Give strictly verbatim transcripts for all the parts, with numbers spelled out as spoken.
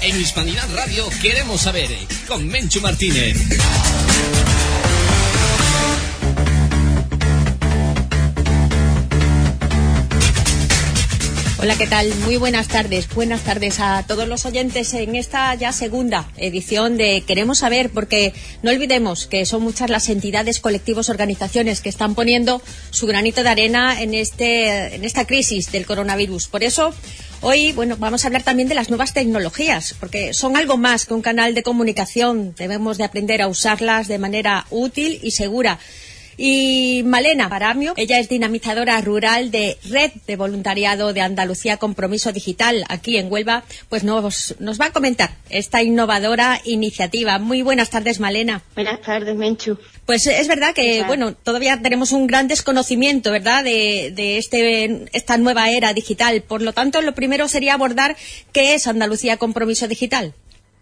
En Hispanidad Radio queremos saber, con Menchu Martínez. Hola, ¿qué tal? Muy buenas tardes. Buenas tardes a todos los oyentes en esta ya segunda edición de Queremos Saber, porque no olvidemos que son muchas las entidades, colectivos, organizaciones que están poniendo su granito de arena en este en esta crisis del coronavirus. Por eso, hoy, bueno, vamos a hablar también de las nuevas tecnologías, porque son algo más que un canal de comunicación. Debemos de aprender a usarlas de manera útil y segura. Y Malena Paramio, ella es dinamizadora rural de Red de Voluntariado de Andalucía Compromiso Digital, aquí en Huelva, pues nos, nos va a comentar esta innovadora iniciativa. Muy buenas tardes, Malena. Buenas tardes, Menchu. Pues es verdad que, bueno, todavía tenemos un gran desconocimiento, ¿verdad?, de, de este, esta nueva era digital. Por lo tanto, lo primero sería abordar qué es Andalucía Compromiso Digital.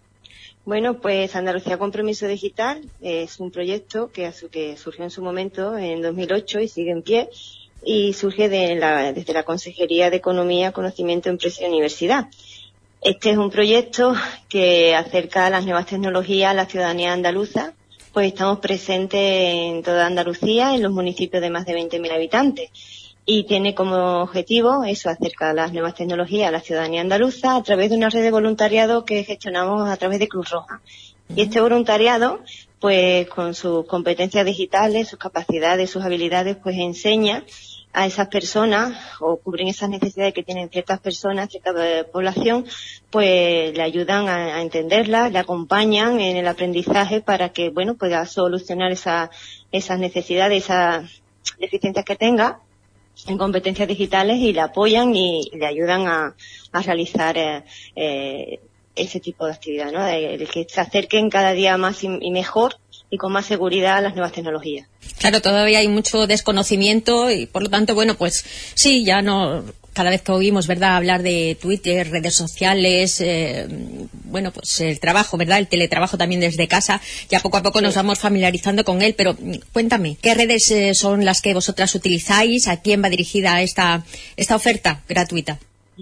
Bueno, pues Andalucía Compromiso Digital es un proyecto que, que surgió en su momento, en dos mil ocho, y sigue en pie, y surge de la, desde la Consejería de Economía, Conocimiento, Empresa y Universidad. Este es un proyecto que acerca a las nuevas tecnologías a la ciudadanía andaluza, pues estamos presentes en toda Andalucía, en los municipios de más de veinte mil habitantes. Y tiene como objetivo eso, acercar las nuevas tecnologías a la ciudadanía andaluza a través de una red de voluntariado que gestionamos a través de Cruz Roja. Y este voluntariado, pues con sus competencias digitales, sus capacidades, sus habilidades, pues enseña a esas personas, o cubren esas necesidades que tienen ciertas personas, cierta población, pues le ayudan a, a entenderlas, le acompañan en el aprendizaje para que, bueno, pueda solucionar esa, esas necesidades, esas deficiencias que tenga en competencias digitales, y le apoyan y le ayudan a, a realizar eh, eh, ese tipo de actividad, ¿no? El que se acerquen cada día más y, y mejor y con más seguridad a las nuevas tecnologías. Claro, todavía hay mucho desconocimiento y, por lo tanto, bueno, pues sí, ya no... Cada vez que oímos, ¿verdad?, hablar de Twitter, redes sociales, eh, bueno, pues el trabajo, ¿verdad?, el teletrabajo también desde casa, ya poco a poco sí. Nos vamos familiarizando con él, pero cuéntame, ¿qué redes eh, son las que vosotras utilizáis? ¿A quién va dirigida esta, esta oferta gratuita?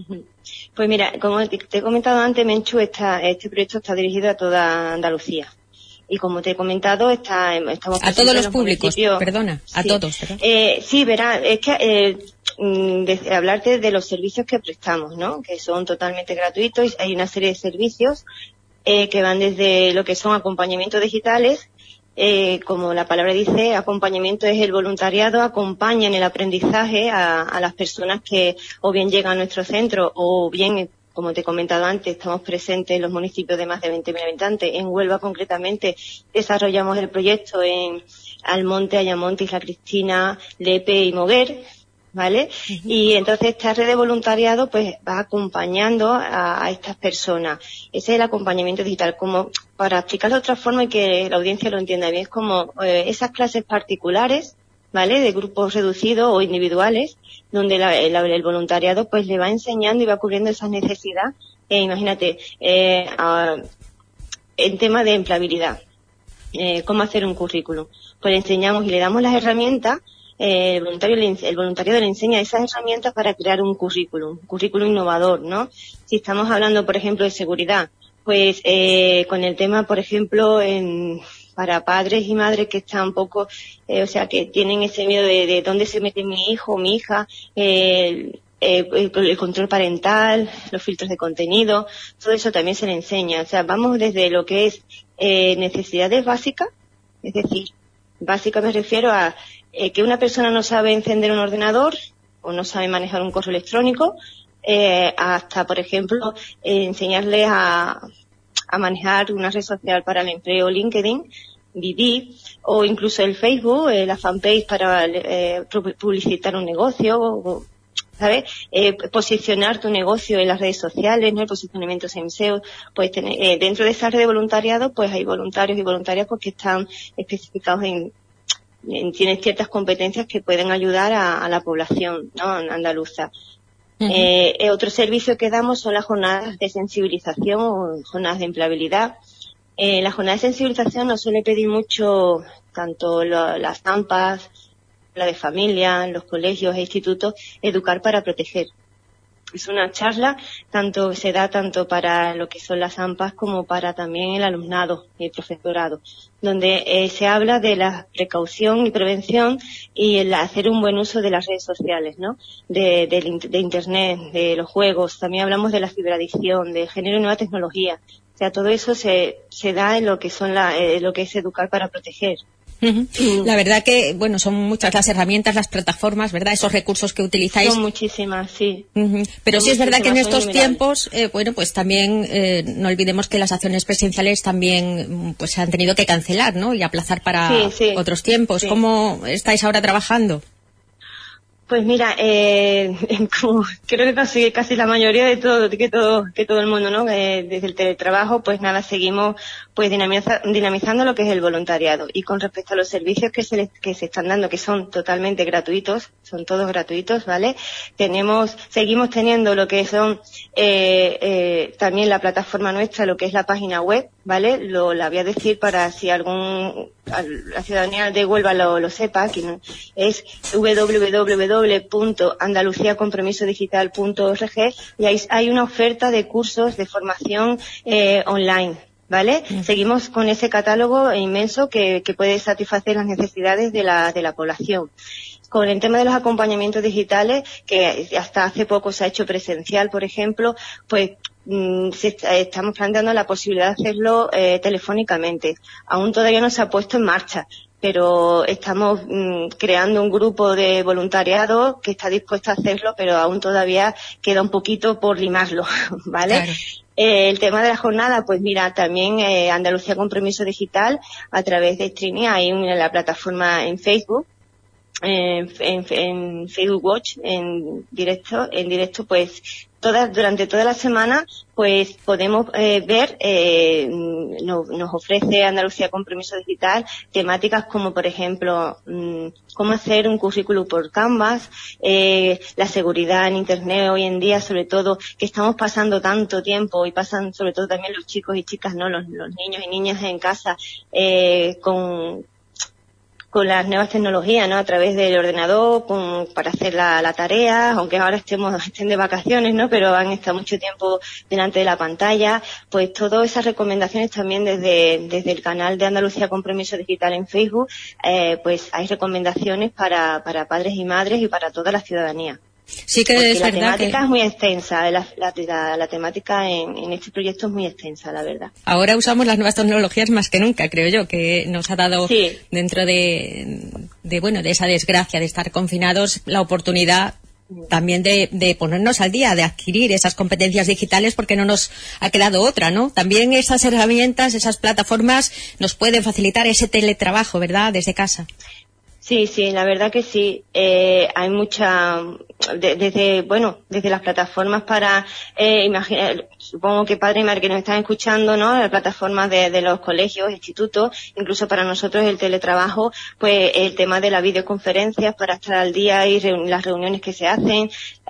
Pues mira, como te he comentado antes, Menchu, esta, este proyecto está dirigido a toda Andalucía. Y como te he comentado, está, estamos a todos los, los públicos, municipios. Perdona, a sí. todos. ¿verdad? Eh, sí, verá, es que eh, de, hablarte de los servicios que prestamos, ¿no? Que son totalmente gratuitos. Hay una serie de servicios eh, que van desde lo que son acompañamientos digitales, eh, como la palabra dice, acompañamiento es el voluntariado, acompaña en el aprendizaje a, a las personas que o bien llegan a nuestro centro o bien, como te he comentado antes, estamos presentes en los municipios de más de veinte mil habitantes. En Huelva, concretamente, desarrollamos el proyecto en Almonte, Ayamonte, Isla Cristina, Lepe y Moguer, ¿vale? Uh-huh. Y entonces esta red de voluntariado pues va acompañando a, a estas personas. Ese es el acompañamiento digital. Como para explicarlo de otra forma y que la audiencia lo entienda bien, es como eh, esas clases particulares, ¿vale?, de grupos reducidos o individuales, donde la, el, el voluntariado pues le va enseñando y va cubriendo esas necesidades. Eh, imagínate, eh, a, en tema de empleabilidad, eh, cómo hacer un currículum. Pues le enseñamos y le damos las herramientas, eh, el voluntario le, el voluntariado le enseña esas herramientas para crear un currículum, un currículum innovador, ¿no? Si estamos hablando, por ejemplo, de seguridad, pues eh, con el tema, por ejemplo, en... para padres y madres que están un poco, eh, o sea, que tienen ese miedo de, de dónde se mete mi hijo o mi hija, eh, eh, el, el control parental, los filtros de contenido, todo eso también se le enseña. O sea, vamos desde lo que es eh, necesidades básicas, es decir, básica me refiero a eh, que una persona no sabe encender un ordenador o no sabe manejar un correo electrónico, eh, hasta, por ejemplo, eh, enseñarles a a manejar una red social para el empleo, LinkedIn, Vivid, o incluso el Facebook, eh, la fanpage para eh, publicitar un negocio, o, ¿sabes? Eh, posicionar tu negocio en las redes sociales, ¿no? El posicionamiento en S E O, pues tener, eh, dentro de esa red de voluntariado, pues hay voluntarios y voluntarias pues que están especificados en, en tienen ciertas competencias que pueden ayudar a, a la población, ¿no?, andaluza. Uh-huh. Eh, otro servicio que damos son las jornadas de sensibilización o jornadas de empleabilidad. Eh, la jornada de sensibilización nos suele pedir mucho, tanto lo, las AMPAs, la de familia, los colegios e institutos, educar para proteger. es una charla, tanto se da tanto para lo que son las AMPAs como para también el alumnado y el profesorado, donde eh, se habla de la precaución y prevención y el hacer un buen uso de las redes sociales, ¿no? De, de, de Internet, de los juegos. También hablamos de la ciberadicción, de género y nueva tecnología. O sea, todo eso se, se da en lo que son la, eh, lo que es educar para proteger. Uh-huh. La verdad que, bueno, son muchas las herramientas, las plataformas, ¿verdad? Esos recursos que utilizáis. Son muchísimas, sí. Uh-huh. Pero son sí es verdad que en estos innumerables. tiempos, eh, bueno, pues también eh, no olvidemos que las acciones presenciales también pues se han tenido que cancelar, ¿no? Y aplazar para sí, sí, otros tiempos. Sí. ¿Cómo estáis ahora trabajando? Pues mira, eh, como creo que casi, casi la mayoría de todo, que todo, que todo el mundo, ¿no? Eh, desde el teletrabajo, pues nada, seguimos pues dinamiza, dinamizando lo que es el voluntariado. Y con respecto a los servicios que se les, que se están dando, que son totalmente gratuitos, son todos gratuitos, ¿vale? Tenemos, seguimos teniendo lo que son, eh, eh, también la plataforma nuestra, lo que es la página web, ¿vale? Lo, la voy a decir para si algún, la ciudadanía de Huelva lo, lo sepa, que no, es doble u doble u doble u punto andalucía compromiso digital punto org y ahí hay una oferta de cursos de formación eh, online, ¿vale? Mm. Seguimos con ese catálogo inmenso que, que puede satisfacer las necesidades de la, de la población. Con el tema de los acompañamientos digitales, que hasta hace poco se ha hecho presencial, por ejemplo, pues mm, se está, estamos planteando la posibilidad de hacerlo eh, telefónicamente. Aún todavía no se ha puesto en marcha, pero estamos mmm, creando un grupo de voluntariado que está dispuesto a hacerlo, pero aún todavía queda un poquito por limarlo, ¿vale? Claro. Eh, el tema de la jornada, pues mira, también eh, Andalucía Compromiso Digital, a través de streaming, hay una, la plataforma en Facebook, en, en, en Facebook Watch, en directo, en directo, pues todas, durante toda la semana, pues podemos eh, ver, eh, no, nos ofrece Andalucía Compromiso Digital temáticas como, por ejemplo, mmm, cómo hacer un currículum por Canvas, eh, la seguridad en Internet hoy en día, sobre todo, que estamos pasando tanto tiempo y pasan sobre todo también los chicos y chicas, no, los, los niños y niñas en casa, eh, con con las nuevas tecnologías, ¿no? A través del ordenador, con, para hacer la, la tarea, aunque ahora estemos, estén de vacaciones, ¿no? Pero han estado mucho tiempo delante de la pantalla. Pues todas esas recomendaciones también desde, desde el canal de Andalucía Compromiso Digital en Facebook, eh, pues hay recomendaciones para, para padres y madres y para toda la ciudadanía. Sí que Porque es la verdad temática que... es muy extensa, la, la, la, la temática en, en este proyecto es muy extensa, la verdad. Ahora usamos las nuevas tecnologías más que nunca, creo yo, que nos ha dado sí. dentro de, de, bueno, de esa desgracia de estar confinados, la oportunidad también de, de ponernos al día, de adquirir esas competencias digitales, porque no nos ha quedado otra, ¿no? También esas herramientas, esas plataformas nos pueden facilitar ese teletrabajo, ¿verdad?, desde casa. Sí, sí, la verdad que sí. Eh, hay mucha, de, desde, bueno, desde las plataformas para, eh, imaginar, supongo que padres y madres que nos están escuchando, ¿no? Las plataformas de, de los colegios, institutos, incluso para nosotros el teletrabajo, pues el tema de las videoconferencias para estar al día y reun- las reuniones que se hacen,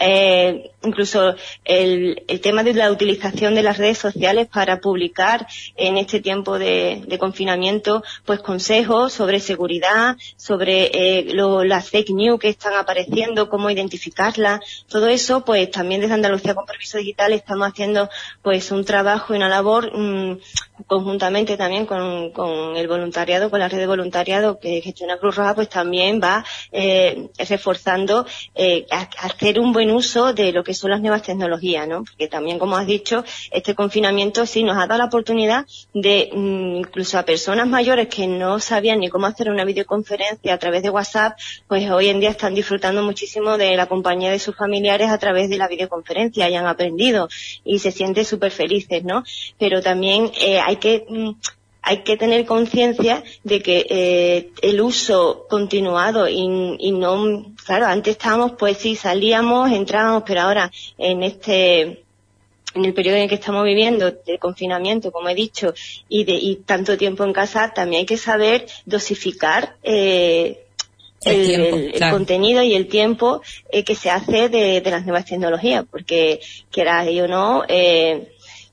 eh, incluso el, el tema de la utilización de las redes sociales para publicar en este tiempo de, de confinamiento, pues consejos sobre seguridad, sobre Eh, lo, las fake news que están apareciendo, cómo identificarlas, todo eso, pues también desde Andalucía Compromiso Digital estamos haciendo pues un trabajo y una labor mmm, conjuntamente también con, con el voluntariado, con la red de voluntariado que gestiona Cruz Roja, pues también va eh, reforzando eh, a, a hacer un buen uso de lo que son las nuevas tecnologías, ¿no? Porque también, como has dicho, este confinamiento sí nos ha dado la oportunidad de mmm, incluso a personas mayores que no sabían ni cómo hacer una videoconferencia a través de WhatsApp, pues hoy en día están disfrutando muchísimo de la compañía de sus familiares a través de la videoconferencia y han aprendido y se sienten súper felices, ¿no? Pero también eh, hay que mm, hay que tener conciencia de que eh, el uso continuado y, y no, claro, antes estábamos, pues sí, salíamos, entrábamos, pero ahora en este en el periodo en el que estamos viviendo, de confinamiento, como he dicho, y de y tanto tiempo en casa, también hay que saber dosificar eh, el, el, tiempo, el, claro. el contenido y el tiempo eh, que se hace de, de las nuevas tecnologías, porque quieras o no, eh,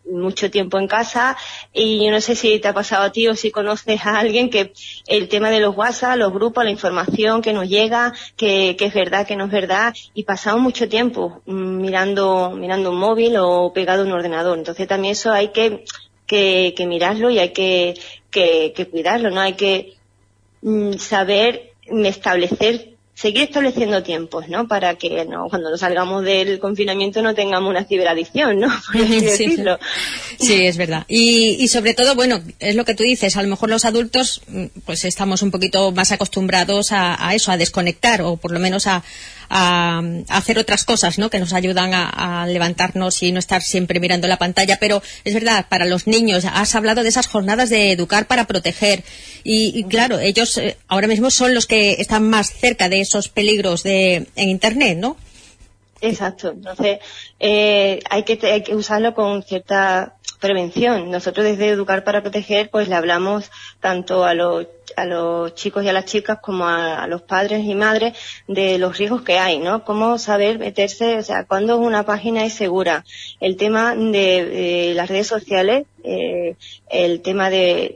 mucho tiempo en casa, y yo no sé si te ha pasado a ti o si conoces a alguien que el tema de los WhatsApp, los grupos, la información que nos llega, que, que es verdad, que no es verdad, y pasamos mucho tiempo mirando mirando un móvil o pegado a un ordenador. Entonces también eso hay que que, que mirarlo y hay que, que, que cuidarlo, ¿no? Hay que mm, saber establecer seguir estableciendo tiempos, ¿no? Para que no, cuando nos salgamos del confinamiento no tengamos una ciberadicción, ¿no? Por así sí, decirlo. Sí, es verdad. Y, y sobre todo, bueno, es lo que tú dices, a lo mejor los adultos pues estamos un poquito más acostumbrados a, a eso, a desconectar, o por lo menos a, a, a hacer otras cosas, ¿no? Que nos ayudan a, a levantarnos y no estar siempre mirando la pantalla. Pero es verdad, para los niños, has hablado de esas jornadas de educar para proteger. Y, y claro, ellos eh, ahora mismo son los que están más cerca de esos peligros de en Internet, ¿no? Exacto. Entonces, eh, hay que hay que usarlo con cierta prevención. Nosotros desde Educar para Proteger, pues le hablamos tanto a los a los chicos y a las chicas como a, a los padres y madres de los riesgos que hay, ¿no? Cómo saber meterse, o sea, cuándo una página es segura. El tema de, de las redes sociales, eh, el tema de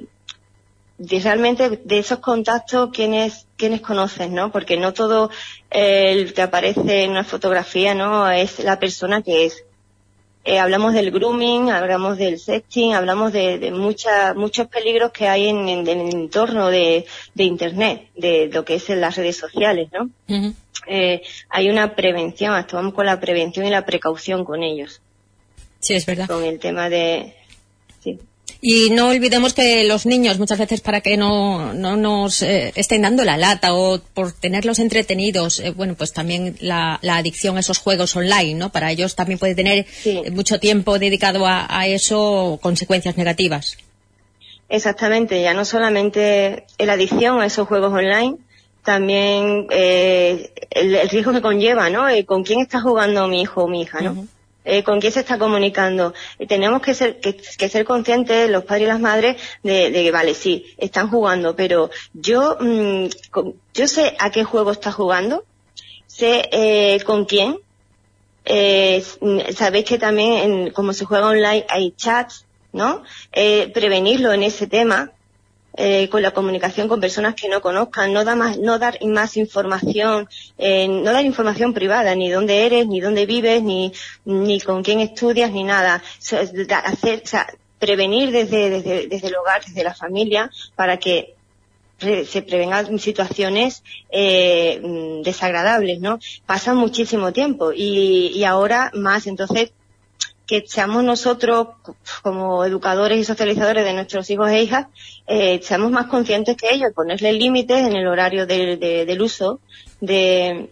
de realmente de esos contactos, quienes quienes conoces, ¿no? Porque no todo eh, el que aparece en una fotografía, ¿no? Es la persona que es. Eh, hablamos del grooming, hablamos del sexting, hablamos de, de mucha, muchos peligros que hay en, en, en el entorno de, de Internet, de lo que es en las redes sociales, ¿no? Uh-huh. Eh, hay una prevención, actuamos con la prevención y la precaución con ellos. Sí, es verdad. Con el tema de... Sí. Y no olvidemos que los niños, muchas veces, para que no, no nos eh, estén dando la lata o por tenerlos entretenidos, eh, bueno, pues también la, la adicción a esos juegos online, ¿no? Para ellos también puede tener sí. mucho tiempo dedicado a, a eso, consecuencias negativas. Exactamente, ya no solamente la adicción a esos juegos online, también eh, el, el riesgo que conlleva, ¿no? Eh, ¿Con quién está jugando mi hijo o mi hija, no? Uh-huh. Eh, con quién se está comunicando. Eh, tenemos que ser que, que ser conscientes, los padres y las madres, de, de que, vale, sí, están jugando, pero yo mmm, con, yo sé a qué juego está jugando, sé eh, con quién. Eh, sabéis que también, en, como se juega online, hay chats, ¿no? Eh, prevenirlo en ese tema. Eh, con la comunicación con personas que no conozcan, no da más, no dar más información, eh, no dar información privada, ni dónde eres, ni dónde vives, ni, ni con quién estudias, ni nada. So, hacer, o sea, prevenir desde, desde, desde el hogar, desde la familia, para que re, se prevengan situaciones eh, desagradables, ¿no? Pasa muchísimo tiempo y, y ahora más, entonces, que seamos nosotros, como educadores y socializadores de nuestros hijos e hijas, eh, seamos más conscientes que ellos, ponerles límites en el horario de, de, del uso de,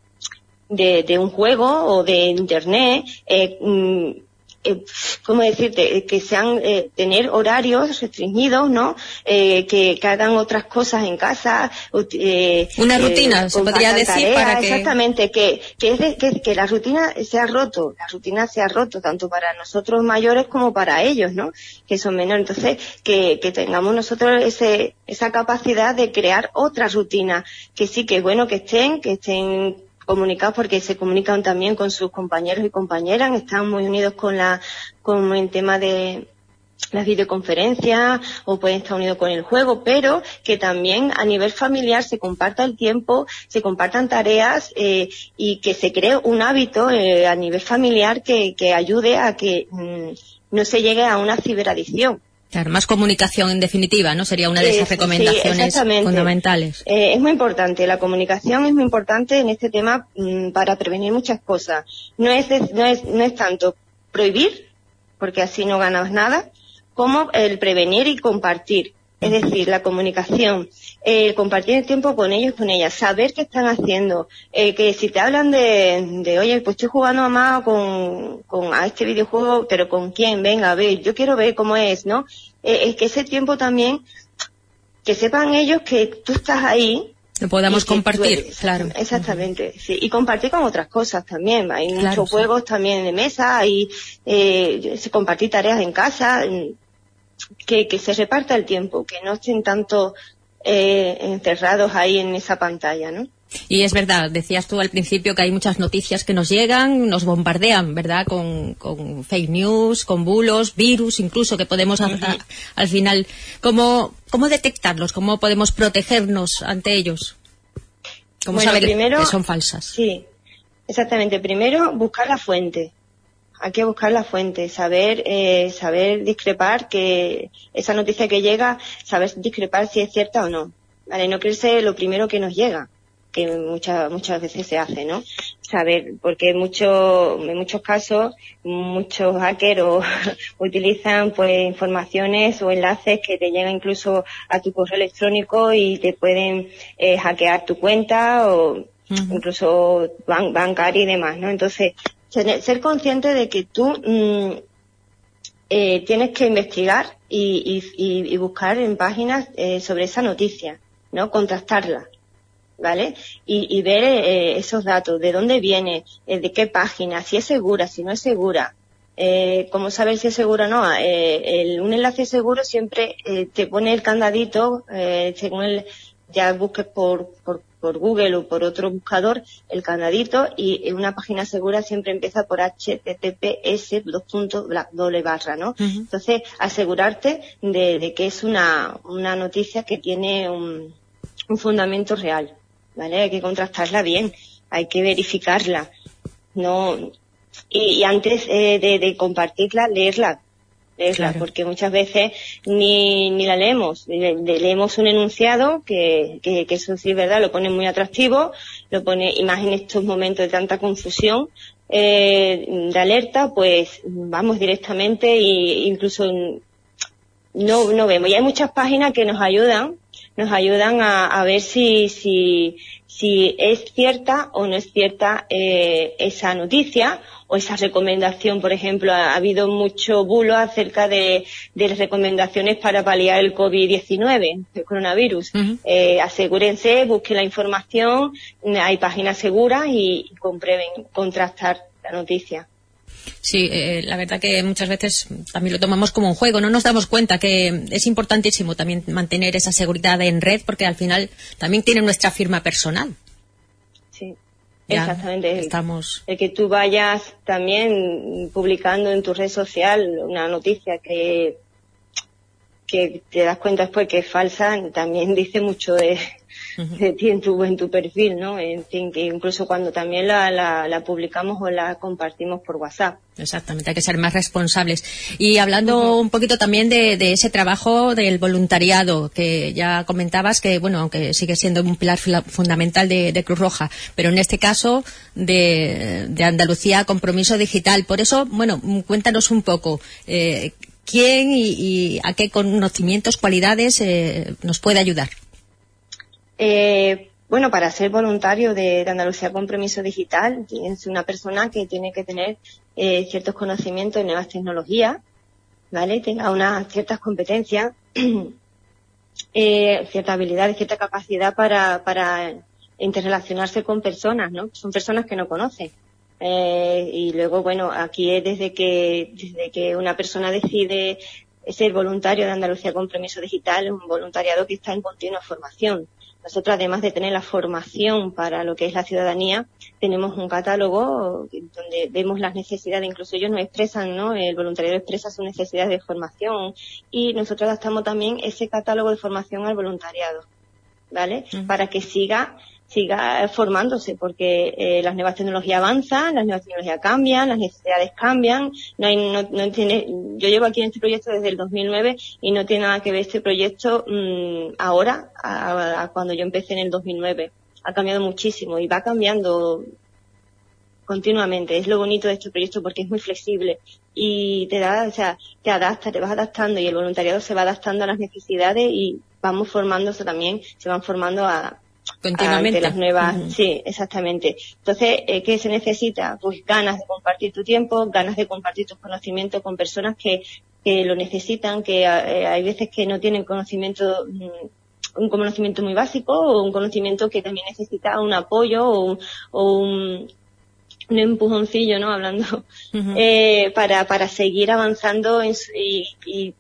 de, de un juego o de Internet, eh, eh, ¿cómo decirte? Que sean, eh, tener horarios restringidos, ¿no? Eh, que, que hagan otras cosas en casa. Eh, Una rutina, eh, se podría decir, tareas, para que... Exactamente, que, que, es de, que, que la rutina se ha roto, la rutina se ha roto, tanto para nosotros mayores como para ellos, ¿no? Que son menores. Entonces, que, que tengamos nosotros ese, esa capacidad de crear otra rutina, que sí, que es bueno que estén, que estén comunicados, porque se comunican también con sus compañeros y compañeras, están muy unidos con la, con el tema de las videoconferencias, o pueden estar unidos con el juego, pero que también a nivel familiar se comparta el tiempo, se compartan tareas, eh, y que se cree un hábito eh, a nivel familiar que, que ayude a que mmm, no se llegue a una ciberadicción. Claro, más comunicación en definitiva, ¿no? Sería una de esas recomendaciones sí, fundamentales. Eh, es muy importante, la comunicación es muy importante en este tema mmm, para prevenir muchas cosas. No es, de, no es, no es tanto prohibir, porque así no ganas nada, como el prevenir y compartir. Es decir, la comunicación, el compartir el tiempo con ellos, con ellas, saber qué están haciendo, eh, que si te hablan de, de, oye, pues estoy jugando mamá con, con a este videojuego, pero ¿con quién? Venga, a ver, yo quiero ver cómo es, ¿no? Eh, es que ese tiempo también, que sepan ellos que tú estás ahí. Lo podamos compartir, claro. Exactamente, sí. Y compartir con otras cosas también. Hay claro, muchos sí. juegos también de mesa, hay, eh, compartir tareas en casa, que, que se reparta el tiempo, que no estén tanto eh, encerrados ahí en esa pantalla, ¿no? Y es verdad, decías tú al principio que hay muchas noticias que nos llegan, nos bombardean, ¿verdad? Con, con fake news, con bulos, virus, incluso que podemos, uh-huh. a, a, al final, ¿cómo, ¿cómo detectarlos? ¿Cómo podemos protegernos ante ellos? ¿Cómo bueno, saber primero, que son falsas? Sí, exactamente. Primero, buscar la fuente. Hay que buscar la fuente, saber, eh, saber discrepar que esa noticia que llega, saber discrepar si es cierta o no. Vale, no creerse lo primero que nos llega, que muchas muchas veces se hace, ¿no? Saber, porque mucho, en muchos casos muchos hackers o, utilizan pues informaciones o enlaces que te llegan incluso a tu correo electrónico y te pueden eh, hackear tu cuenta o uh-huh. incluso ban- bancaria y demás, ¿no? Entonces, ser, ser consciente de que tú mmm, eh, tienes que investigar y, y, y buscar en páginas eh, sobre esa noticia, ¿no? Contrastarla. ¿Vale? Y, y ver eh, esos datos, de dónde viene, eh, de qué página, si es segura, si no es segura, eh, cómo saber si es segura o no. Eh, el, un enlace seguro siempre eh, te pone el candadito, eh, según el, ya busques por, por, por Google o por otro buscador, el candadito, y una página segura siempre empieza por H T T P S dos puntos doble barra, ¿no? Uh-huh. Entonces, asegurarte de, de que es una, una noticia que tiene un, un fundamento real. ¿Vale? Hay que contrastarla bien, hay que verificarla, no y, y antes eh, de, de compartirla, leerla, leerla, claro. Porque muchas veces ni, ni la leemos, le, le, leemos un enunciado que, que, que eso sí es verdad, lo pone muy atractivo, lo pone, y más en estos momentos de tanta confusión, eh, de alerta, pues vamos directamente e incluso no, no vemos. Y hay muchas páginas que nos ayudan nos ayudan a, a ver si, si, si es cierta o no es cierta eh, esa noticia o esa recomendación. Por ejemplo, ha, ha habido mucho bulo acerca de, de las recomendaciones para paliar el COVID diecinueve, el coronavirus. Uh-huh. Eh, asegúrense, busquen la información, hay páginas seguras y, y comprueben, contrastar la noticia. Sí, eh, la verdad que muchas veces también lo tomamos como un juego, no nos damos cuenta que es importantísimo también mantener esa seguridad en red porque al final también tiene nuestra firma personal. Sí, ya exactamente. Estamos... El, el que tú vayas también publicando en tu red social una noticia que, que te das cuenta después que es falsa, también dice mucho de... de ti en tu, en tu perfil, ¿no? En fin, que incluso cuando también la, la, la publicamos o la compartimos por WhatsApp. Exactamente, hay que ser más responsables. Y hablando uh-huh. un poquito también de, de ese trabajo del voluntariado, que ya comentabas que, bueno, aunque sigue siendo un pilar fundamental de, de Cruz Roja, pero en este caso de, de Andalucía Compromiso Digital. Por eso, bueno, cuéntanos un poco, eh, ¿quién y, y a qué conocimientos, cualidades eh, nos puede ayudar? Eh, bueno, para ser voluntario de, de Andalucía Compromiso Digital, es una persona que tiene que tener eh, ciertos conocimientos de nuevas tecnologías, ¿vale? Tenga unas ciertas competencias, eh, cierta habilidad, cierta capacidad para, para interrelacionarse con personas, ¿no? Son personas que no conocen. Eh, y luego, bueno, aquí es desde que, desde que una persona decide ser voluntario de Andalucía Compromiso Digital, un voluntariado que está en continua formación. Nosotros, además de tener la formación para lo que es la ciudadanía, tenemos un catálogo donde vemos las necesidades, incluso ellos nos expresan, ¿no? El voluntariado expresa sus necesidades de formación y nosotros adaptamos también ese catálogo de formación al voluntariado, ¿vale? Uh-huh. Para que siga siga formándose, porque eh, las nuevas tecnologías avanzan, las nuevas tecnologías cambian, las necesidades cambian, no hay, no, no tiene, yo llevo aquí en este proyecto desde el dos mil nueve y no tiene nada que ver este proyecto mmm, ahora a, a cuando yo empecé en el dos mil nueve. Ha cambiado muchísimo y va cambiando continuamente. Es lo bonito de este proyecto porque es muy flexible y te da, o sea, te adapta, te vas adaptando y el voluntariado se va adaptando a las necesidades y vamos formándose también, se van formando a continuamente ante las nuevas, uh-huh. sí, exactamente. Entonces, eh, ¿qué se necesita? Pues ganas de compartir tu tiempo, ganas de compartir tus conocimientos con personas que, que lo necesitan, que eh, hay veces que no tienen conocimiento, un conocimiento muy básico o un conocimiento que también necesita un apoyo o un, o un, un empujoncillo, ¿no? Hablando, uh-huh. eh, para, para seguir avanzando en su, y, y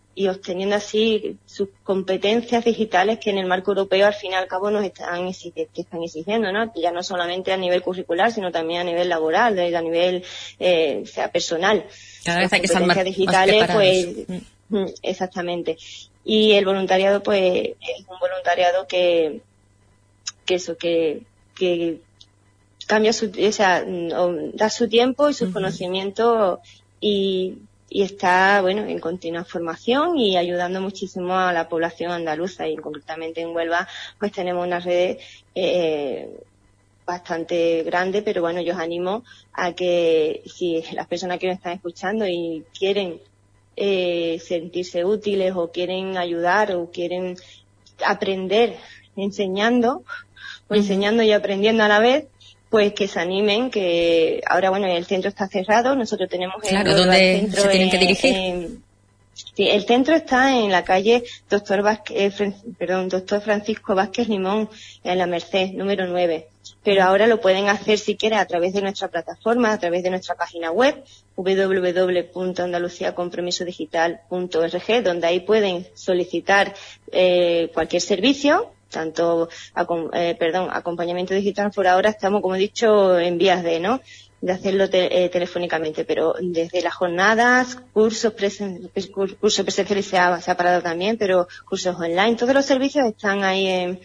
y obteniendo así sus competencias digitales que en el marco europeo al fin y al cabo nos están, que están exigiendo, ¿no? Ya no solamente a nivel curricular, sino también a nivel laboral, a nivel eh, sea personal. Cada vez hay que estar más, digitales, más pues mm. exactamente. Y el voluntariado, pues es un voluntariado que que eso, que que cambia su, o sea, da su tiempo y sus uh-huh. conocimientos y y está, bueno, en continua formación y ayudando muchísimo a la población andaluza, y concretamente en Huelva pues tenemos una red eh, bastante grande, pero bueno, yo os animo a que si las personas que nos están escuchando y quieren eh, sentirse útiles o quieren ayudar o quieren aprender enseñando o uh-huh. enseñando y aprendiendo a la vez, pues que se animen, que ahora, bueno, el centro está cerrado, nosotros tenemos claro, ¿dónde el centro se tienen en, que dirigir? En, sí, el centro está en la calle Doctor Vázquez, eh, perdón, Doctor Francisco Vázquez Limón, en la Merced, número nueve. Pero ahora lo pueden hacer, si quieren, a través de nuestra plataforma, a través de nuestra página web, doble u doble u doble u punto andalucía compromiso digital punto org, donde ahí pueden solicitar eh, cualquier servicio, tanto, eh, perdón, acompañamiento digital. Por ahora estamos, como he dicho, en vías de, ¿no?, de hacerlo te, eh, telefónicamente, pero desde las jornadas, cursos, presen, cursos presenciales se ha, se ha parado también, pero cursos online, todos los servicios están ahí en,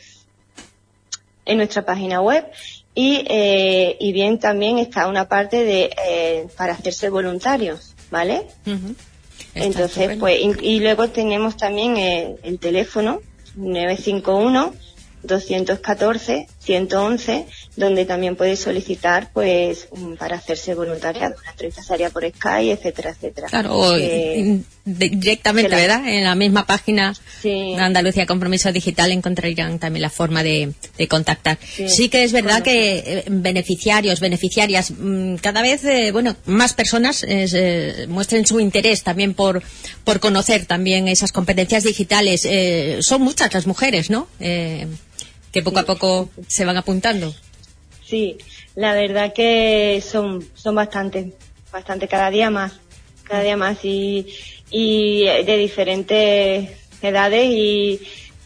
en nuestra página web. Y, eh, y bien, también está una parte de, eh, para hacerse voluntarios, ¿vale? Uh-huh. Entonces, pues, y, y luego tenemos también eh, el teléfono, nueve cinco uno, dos uno cuatro, uno uno uno, donde también puedes solicitar, pues, para hacerse voluntariado, una entrevista seria por Skype, etcétera, etcétera. Claro, eh, directamente, la, ¿verdad? En la misma página sí. de Andalucía Compromiso Digital encontrarían también la forma de, de contactar. Sí, sí que es verdad bueno, que eh, beneficiarios, beneficiarias, mmm, cada vez, eh, bueno, más personas eh, muestren su interés también por, por conocer también esas competencias digitales. Eh, son muchas las mujeres, ¿no?, Eh, que poco a poco se van apuntando. Sí, la verdad que son son bastante, bastante cada día más, cada día más y y de diferentes edades y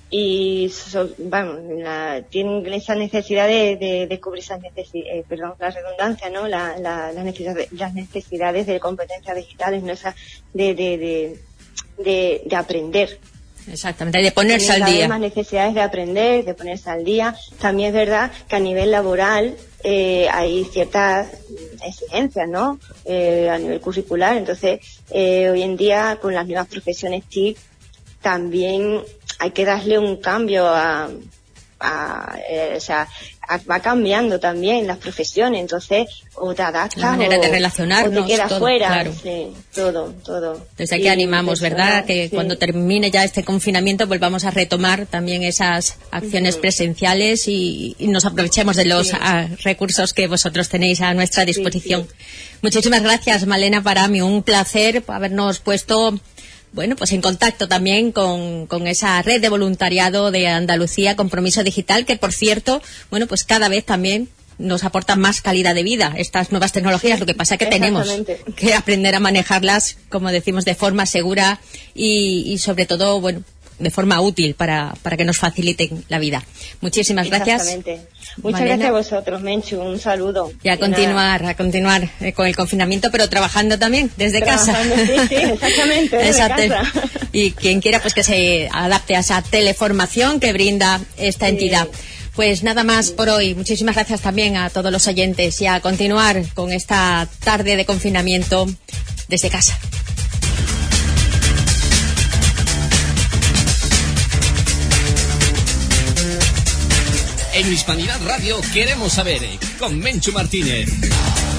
y son, vamos, la, tienen esa necesidad de, de, de cubrir esas necesidades, eh, perdón, la redundancia, ¿no? La, la, las necesidades, las necesidades de competencias digitales, no esa de de de de, de aprender. Exactamente, de ponerse al día. Más necesidades de aprender, de ponerse al día. También es verdad que a nivel laboral eh, hay ciertas exigencias, ¿no? Eh, a nivel curricular. Entonces, eh, hoy en día, con las nuevas profesiones T I C, también hay que darle un cambio a... a eh, o sea, a, va cambiando también las profesiones, entonces o te adaptas la manera o, de relacionarnos, o te quedas todo, fuera, claro. sí, todo, todo. Desde aquí y animamos, ¿verdad?, que sí. cuando termine ya este confinamiento volvamos a retomar también esas acciones uh-huh. presenciales y, y nos aprovechemos de los sí. a, recursos que vosotros tenéis a nuestra disposición. Sí, sí. Muchísimas gracias, Malena Parami, un placer habernos puesto, bueno, pues en contacto también con, con esa red de voluntariado de Andalucía Compromiso Digital, que por cierto, bueno, pues cada vez también nos aportan más calidad de vida estas nuevas tecnologías. Lo que pasa es que tenemos que aprender a manejarlas, como decimos, de forma segura y, y sobre todo, bueno, de forma útil para, para que nos faciliten la vida. Muchísimas gracias. Exactamente. Muchas Malena. Gracias a vosotros, Menchu. Un saludo. Y a continuar, a continuar eh, con el confinamiento, pero trabajando también desde trabajando, casa. Sí, sí, exactamente, desde Exacto. casa. Y quien quiera, pues que se adapte a esa teleformación que brinda esta sí. entidad. Pues nada más sí. por hoy. Muchísimas gracias también a todos los oyentes y a continuar con esta tarde de confinamiento desde casa. En Hispanidad Radio queremos saber, con Menchu Martínez.